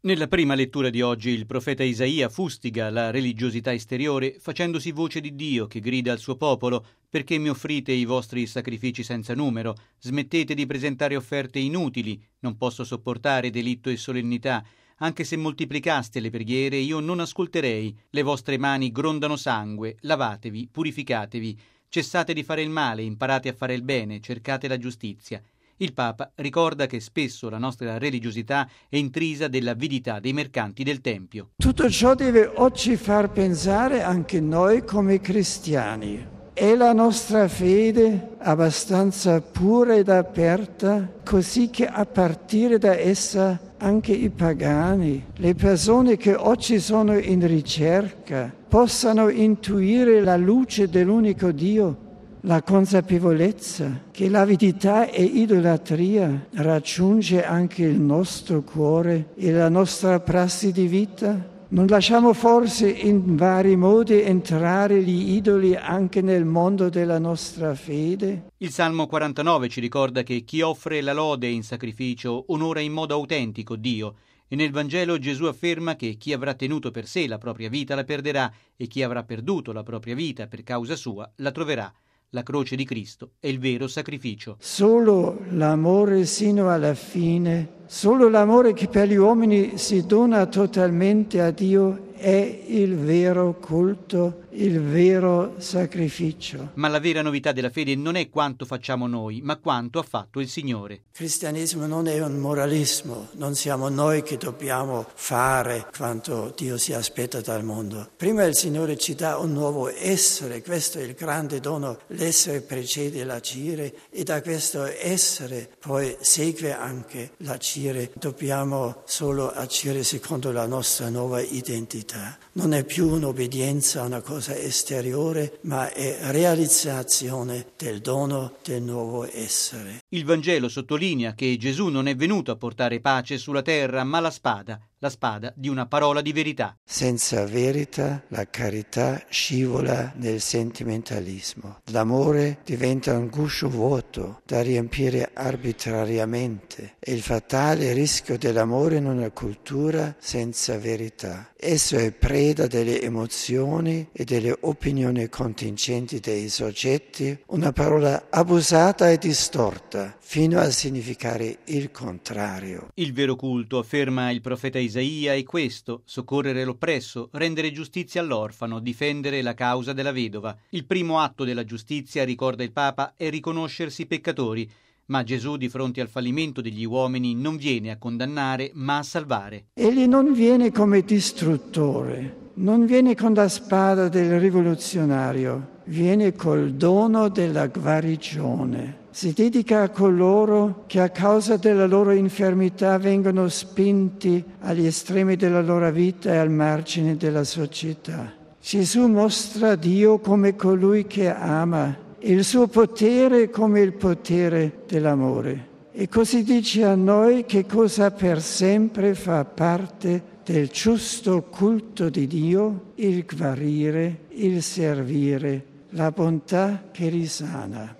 Nella prima lettura di oggi il profeta Isaia fustiga la religiosità esteriore facendosi voce di Dio che grida al suo popolo: perché mi offrite i vostri sacrifici senza numero? Smettete di presentare offerte inutili, non posso sopportare delitto e solennità. Anche se moltiplicaste le preghiere io non ascolterei, le vostre mani grondano sangue, lavatevi, purificatevi, cessate di fare il male, imparate a fare il bene, cercate la giustizia. Il Papa ricorda che spesso la nostra religiosità è intrisa dell'avidità dei mercanti del Tempio. Tutto ciò deve oggi far pensare anche noi come cristiani. È la nostra fede abbastanza pura ed aperta, così che a partire da essa anche i pagani, le persone che oggi sono in ricerca, possano intuire la luce dell'unico Dio, la consapevolezza che l'avidità e idolatria raggiunge anche il nostro cuore e la nostra prassi di vita. Non lasciamo forse in vari modi entrare gli idoli anche nel mondo della nostra fede? Il Salmo 49 ci ricorda che chi offre la lode in sacrificio onora in modo autentico Dio. E nel Vangelo Gesù afferma che chi avrà tenuto per sé la propria vita la perderà e chi avrà perduto la propria vita per causa sua la troverà. La croce di Cristo è il vero sacrificio. Solo l'amore sino alla fine, solo l'amore che per gli uomini si dona totalmente a Dio è il vero culto, il vero sacrificio. Ma la vera novità della fede non è quanto facciamo noi, ma quanto ha fatto il Signore. Il cristianesimo non è un moralismo, non siamo noi che dobbiamo fare quanto Dio si aspetta dal mondo. Prima il Signore ci dà un nuovo essere, questo è il grande dono, l'essere precede l'agire e da questo essere poi segue anche l'agire. Dobbiamo solo agire secondo la nostra nuova identità. Non è più un'obbedienza a una cosa esteriore, ma è realizzazione del dono del nuovo essere. Il Vangelo sottolinea che Gesù non è venuto a portare pace sulla terra, ma la spada di una parola di verità. Senza verità la carità scivola nel sentimentalismo. L'amore diventa un guscio vuoto da riempire arbitrariamente. È il fatale rischio dell'amore in una cultura senza verità. Esso è preda delle emozioni e delle opinioni contingenti dei soggetti, una parola abusata e distorta, fino a significare il contrario. Il vero culto, afferma il profeta Isaia, è questo: soccorrere l'oppresso, rendere giustizia all'orfano, difendere la causa della vedova. Il primo atto della giustizia, ricorda il Papa, è riconoscersi peccatori. Ma Gesù, di fronte al fallimento degli uomini, non viene a condannare, ma a salvare. Egli non viene come distruttore, non viene con la spada del rivoluzionario, viene col dono della guarigione. Si dedica a coloro che a causa della loro infermità vengono spinti agli estremi della loro vita e al margine della società. Gesù mostra Dio come colui che ama, il suo potere come il potere dell'amore. E così dice a noi che cosa per sempre fa parte del giusto culto di Dio: il guarire, il servire, la bontà che risana.